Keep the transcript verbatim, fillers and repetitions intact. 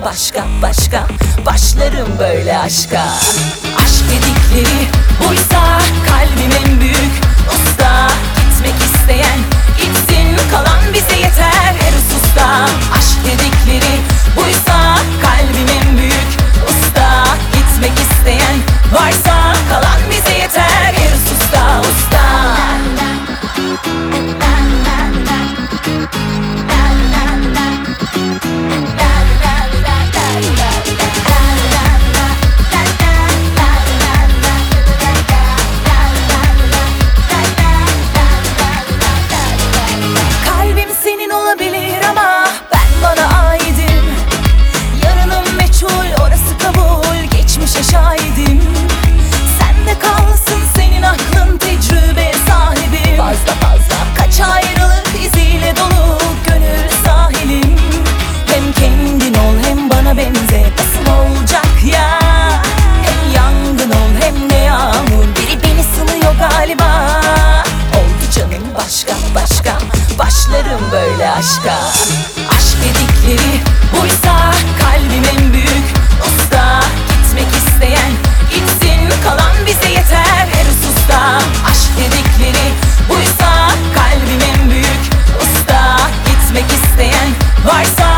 başka başka, başlarım böyle aşka. Aşk dedikleri buysa kalbim en büyük usta. Gitmek isteyen gitsin, kalan bize yeter her hususta. Aşk dedikleri buysa kalbim en büyük usta. Gitmek isteyen varsa kalan bize yeter her hususta usta. Kalbim senin olabilir ama ben bana aidim. Yarınım meçhul, orası kabul, geçmişe şahidim. Sende kalsın senin aklın, tecrübe sahibi. Fazla fazla kaç ayrılık iziyle dolu gönül sahilim. Hem kendin ol hem bana benze, nasıl olacak ya? Hem yangın ol hem de yağmur, biri beni sınıyor galiba. Oldu canım başka başka, başlarım böyle aşka. Aşk dedikleri buysa kalbim en büyük usta. Gitmek isteyen gitsin, kalan bize yeter her hususta. Aşk dedikleri buysa kalbim en büyük usta. Gitmek isteyen varsa